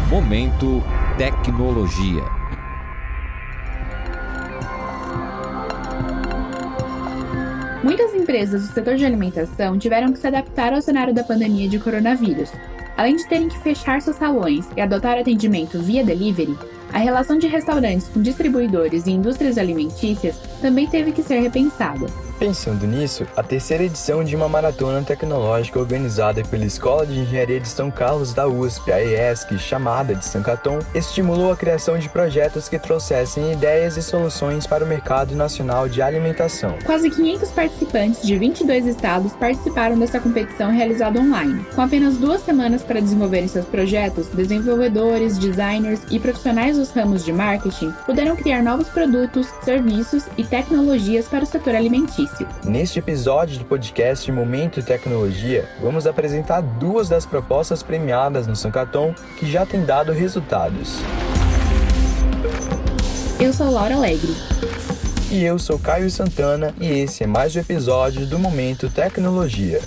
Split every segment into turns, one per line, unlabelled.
Momento Tecnologia.
Muitas empresas do setor de alimentação tiveram que se adaptar ao cenário da pandemia de coronavírus. Além de terem que fechar seus salões e adotar atendimento via delivery, a relação de restaurantes com distribuidores e indústrias alimentícias também teve que ser repensada.
Pensando nisso, a terceira edição de uma maratona tecnológica organizada pela Escola de Engenharia de São Carlos da USP, a ESC, chamada de Sankaton, estimulou a criação de projetos que trouxessem ideias e soluções para o mercado nacional de alimentação.
Quase 500 participantes de 22 estados participaram dessa competição realizada online. Com apenas 2 semanas para desenvolverem seus projetos, desenvolvedores, designers e profissionais dos ramos de marketing puderam criar novos produtos, serviços e tecnologias para o setor alimentício.
Neste episódio do podcast Momento Tecnologia, vamos apresentar 2 das propostas premiadas no Sankaton que já têm dado resultados.
Eu sou Laura Alegre.
E eu sou Caio Santana e esse é mais um episódio do Momento Tecnologia.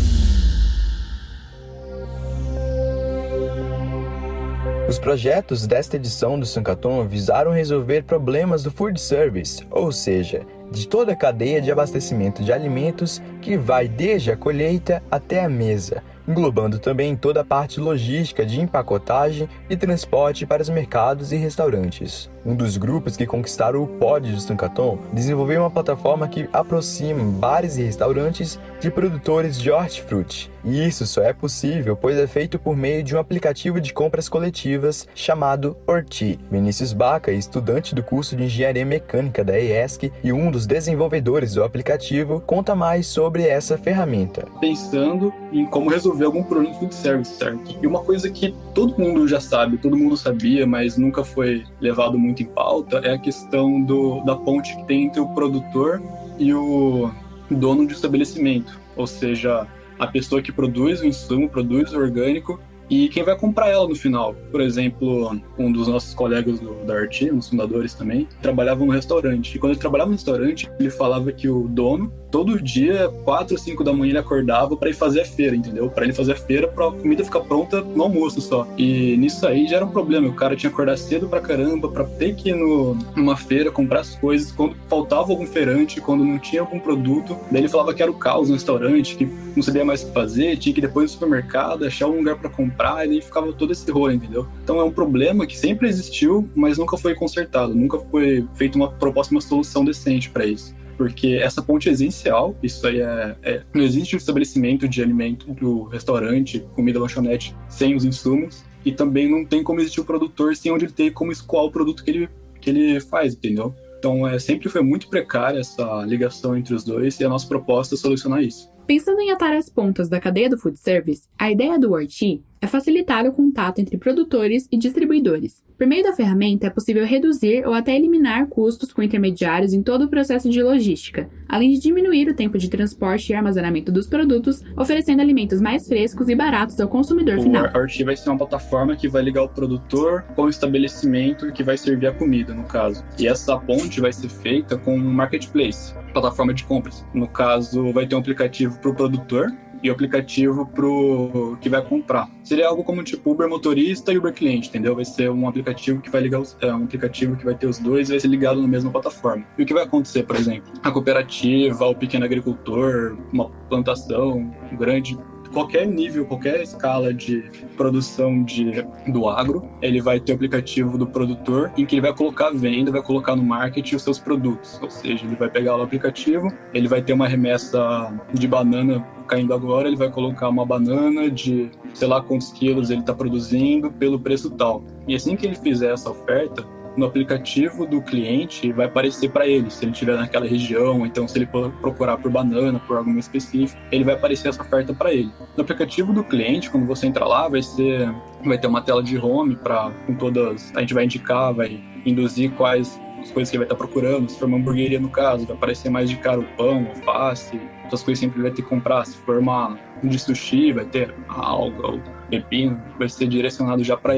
Os projetos desta edição do Sankaton visaram resolver problemas do food service, ou seja, de toda a cadeia de abastecimento de alimentos que vai desde a colheita até a mesa, englobando também toda a parte logística de empacotagem e transporte para os mercados e restaurantes. Um dos grupos que conquistaram o pódio do Sankaton desenvolveu uma plataforma que aproxima bares e restaurantes de produtores de hortifruti. E isso só é possível pois é feito por meio de um aplicativo de compras coletivas chamado Horti. Vinícius Baca, estudante do curso de Engenharia Mecânica da ESC e um dos desenvolvedores do aplicativo, conta mais sobre essa ferramenta.
Pensando em como resolver algum problema de food service, certo? E uma coisa que todo mundo já sabe, todo mundo sabia, mas nunca foi levado muito em pauta, é a questão da ponte que tem entre o produtor e o dono de estabelecimento. Ou seja, a pessoa que produz o insumo, produz o orgânico, e quem vai comprar ela no final. Por exemplo, um dos nossos colegas da Arti, um dos fundadores também, trabalhava no restaurante. E quando ele trabalhava no restaurante, ele falava que o dono, todo dia, 4 ou 5 da manhã, ele acordava para ir fazer a feira, entendeu? Para ele fazer a feira, para a comida ficar pronta no almoço só. E nisso aí já era um problema. O cara tinha que acordar cedo pra caramba, para ter que ir numa feira, comprar as coisas. Quando faltava algum feirante, quando não tinha algum produto, daí ele falava que era o caos no restaurante, que não sabia mais o que fazer, tinha que ir depois no supermercado, achar um lugar para comprar, e daí ficava todo esse rolo, entendeu? Então é um problema que sempre existiu, mas nunca foi consertado, nunca foi feita uma proposta, uma solução decente para isso. Porque essa ponte é essencial, isso aí não existe um estabelecimento de alimento do restaurante, comida, lanchonete, sem os insumos, e também não tem como existir o produtor sem onde ele tem como escoar o produto que ele faz, entendeu? Então sempre foi muito precária essa ligação entre os dois, e a nossa proposta é solucionar isso.
Pensando em atar as pontas da cadeia do food service, a ideia do Horti é facilitar o contato entre produtores e distribuidores. Por meio da ferramenta, é possível reduzir ou até eliminar custos com intermediários em todo o processo de logística, além de diminuir o tempo de transporte e armazenamento dos produtos, oferecendo alimentos mais frescos e baratos ao consumidor final.
O Horti vai ser uma plataforma que vai ligar o produtor com o estabelecimento que vai servir a comida, no caso. E essa ponte vai ser feita com um marketplace, plataforma de compras. No caso, vai ter um aplicativo para o produtor e o aplicativo pro que vai comprar. Seria algo como tipo Uber motorista e Uber cliente, entendeu? Vai ser um aplicativo que vai ligar um aplicativo que vai ter os dois e vai ser ligado na mesma plataforma. E o que vai acontecer, por exemplo? A cooperativa, o pequeno agricultor, uma plantação grande, qualquer nível, qualquer escala de produção do agro, ele vai ter o aplicativo do produtor em que ele vai colocar a venda, vai colocar no marketing os seus produtos. Ou seja, ele vai pegar o aplicativo, ele vai ter uma remessa de banana caindo agora, ele vai colocar uma banana de sei lá quantos quilos ele está produzindo pelo preço tal. E assim que ele fizer essa oferta, no aplicativo do cliente vai aparecer para ele, se ele estiver naquela região, então se ele procurar por banana, por algo específico, ele vai aparecer essa oferta para ele. No aplicativo do cliente, quando você entrar lá, vai ter uma tela de home com todas, a gente vai indicar, vai induzir quais as coisas que ele vai estar procurando. Se for uma hamburgueria, no caso, vai aparecer mais de cara o pão, alface, outras coisas sempre ele vai ter que comprar. Se for um de sushi, vai ter alga, ou pepino, vai ser direcionado já para ele.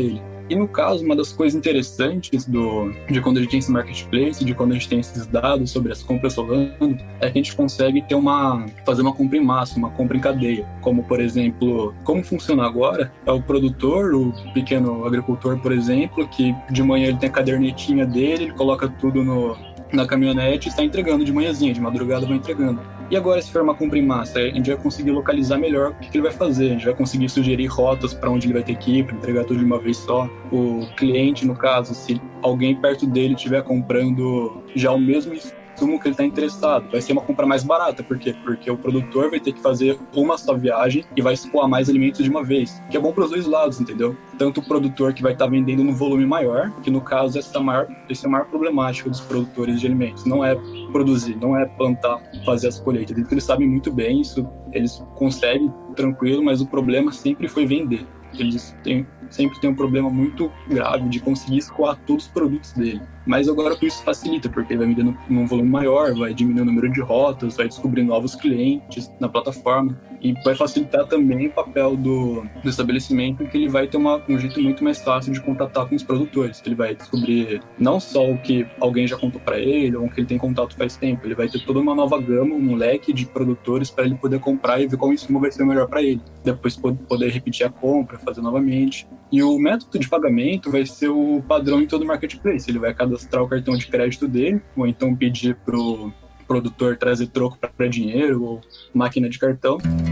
E no caso, uma das coisas interessantes de quando a gente tem esse marketplace, de quando a gente tem esses dados sobre as compras rolando, é que a gente consegue fazer uma compra em massa, uma compra em cadeia. Como, por exemplo, como funciona agora, é o produtor, o pequeno agricultor, por exemplo, que de manhã ele tem a cadernetinha dele, ele coloca tudo na caminhonete e está entregando de manhãzinha, de madrugada vai entregando. E agora, se for uma compra em massa, a gente vai conseguir localizar melhor o que ele vai fazer, a gente vai conseguir sugerir rotas para onde ele vai ter que ir, para entregar tudo de uma vez só. O cliente, no caso, se alguém perto dele estiver comprando já o mesmo insumo que ele está interessado, vai ser uma compra mais barata. Por quê? Porque o produtor vai ter que fazer uma só viagem e vai escoar mais alimentos de uma vez, que é bom para os dois lados, entendeu? Tanto o produtor que vai estar vendendo num volume maior, que no caso essa é a maior problemática dos produtores de alimentos, não é produzir, não é plantar, fazer as colheitas. Eles sabem muito bem isso, eles conseguem tranquilo, mas o problema sempre foi vender. Eles sempre têm um problema muito grave de conseguir escoar todos os produtos dele. Mas agora com isso facilita, porque ele vai vendendo num volume maior, vai diminuir o número de rotas, vai descobrir novos clientes na plataforma e vai facilitar também o papel do estabelecimento, que ele vai ter um jeito muito mais fácil de contatar com os produtores. Ele vai descobrir não só o que alguém já contou para ele ou o que ele tem contato faz tempo, ele vai ter toda uma nova gama, um leque de produtores para ele poder comprar e ver qual insumo vai ser o melhor para ele. Depois poder repetir a compra, fazer novamente. E o método de pagamento vai ser o padrão em todo o marketplace. Ele vai cadastrar o cartão de crédito dele, ou então pedir pro produtor trazer troco para dinheiro ou máquina de cartão.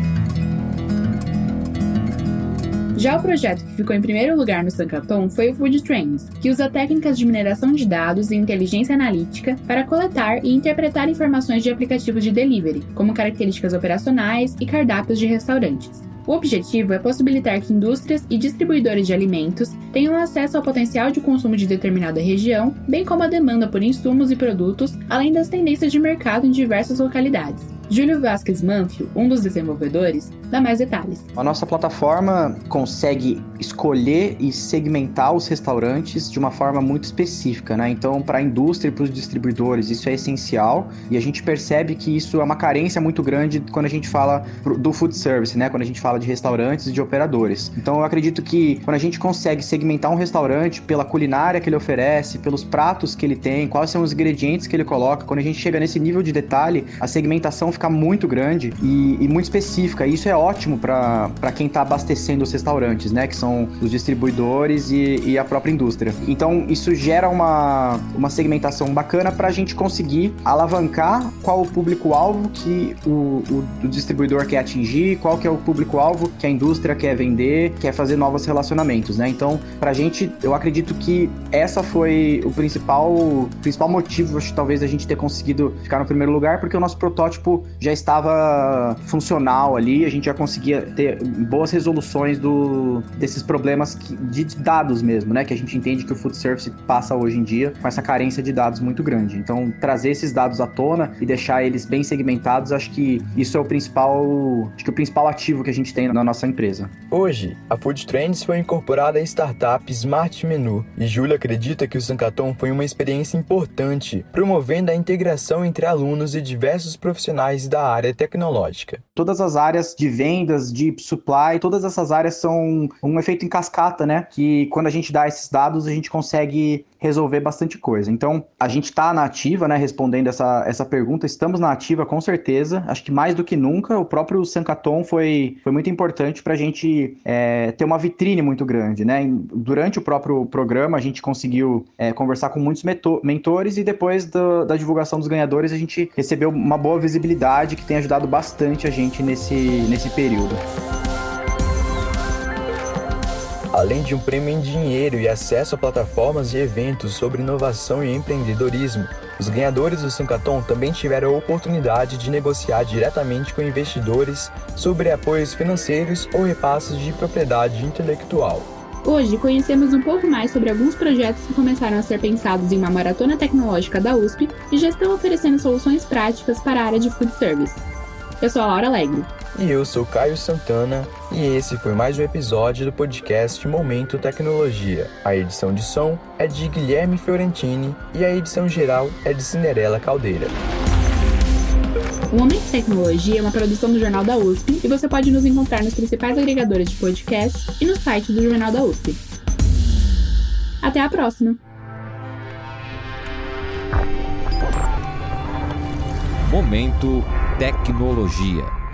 Já o projeto que ficou em primeiro lugar no Sankaton foi o Food Trends, que usa técnicas de mineração de dados e inteligência analítica para coletar e interpretar informações de aplicativos de delivery, como características operacionais e cardápios de restaurantes. O objetivo é possibilitar que indústrias e distribuidores de alimentos tenham acesso ao potencial de consumo de determinada região, bem como a demanda por insumos e produtos, além das tendências de mercado em diversas localidades. Júlio Vasquez Manfio, um dos desenvolvedores, dá mais detalhes.
A nossa plataforma consegue escolher e segmentar os restaurantes de uma forma muito específica, né? Então, para a indústria e para os distribuidores, isso é essencial e a gente percebe que isso é uma carência muito grande quando a gente fala do food service, né? Quando a gente fala de restaurantes e de operadores. Então, eu acredito que quando a gente consegue segmentar um restaurante pela culinária que ele oferece, pelos pratos que ele tem, quais são os ingredientes que ele coloca, quando a gente chega nesse nível de detalhe, a segmentação fica muito grande e muito específica. E isso é ótimo para quem está abastecendo os restaurantes, né? Que são os distribuidores e a própria indústria. Então, isso gera uma segmentação bacana para a gente conseguir alavancar qual o público-alvo que o distribuidor quer atingir, qual que é o público-alvo que a indústria quer vender, quer fazer novos relacionamentos, né? Então, pra gente, eu acredito que essa foi o principal motivo, acho, talvez, a gente ter conseguido ficar no primeiro lugar, porque o nosso protótipo já estava funcional ali, a gente já conseguia ter boas resoluções desses problemas de dados mesmo, né? Que a gente entende que o food service passa hoje em dia com essa carência de dados muito grande. Então, trazer esses dados à tona e deixar eles bem segmentados, acho que isso é o principal ativo que a gente tem na nossa empresa.
Hoje, a Food Trends foi incorporada à startup Smart Menu e Júlio acredita que o Sankaton foi uma experiência importante, promovendo a integração entre alunos e diversos profissionais da área tecnológica.
Todas as áreas de vendas, de supply, todas essas áreas são um efeito em cascata, né? Que quando a gente dá esses dados, a gente consegue resolver bastante coisa. Então, a gente está na ativa, né? Respondendo essa pergunta, estamos na ativa com certeza. Acho que mais do que nunca, o próprio Sankaton foi muito importante para a gente ter uma vitrine muito grande, né? Durante o próprio programa, a gente conseguiu conversar com muitos mentores e depois da divulgação dos ganhadores, a gente recebeu uma boa visibilidade que tem ajudado bastante a gente nesse período.
Além de um prêmio em dinheiro e acesso a plataformas e eventos sobre inovação e empreendedorismo, os ganhadores do Sankaton também tiveram a oportunidade de negociar diretamente com investidores sobre apoios financeiros ou repasses de propriedade intelectual.
Hoje, conhecemos um pouco mais sobre alguns projetos que começaram a ser pensados em uma maratona tecnológica da USP e já estão oferecendo soluções práticas para a área de food service. Eu sou a Laura Alegre.
E eu sou Caio Santana, e esse foi mais um episódio do podcast Momento Tecnologia. A edição de som é de Guilherme Fiorentini e a edição geral é de Cinderela Caldeira.
O Momento Tecnologia é uma produção do Jornal da USP e você pode nos encontrar nos principais agregadores de podcast e no site do Jornal da USP. Até a próxima!
Momento Tecnologia.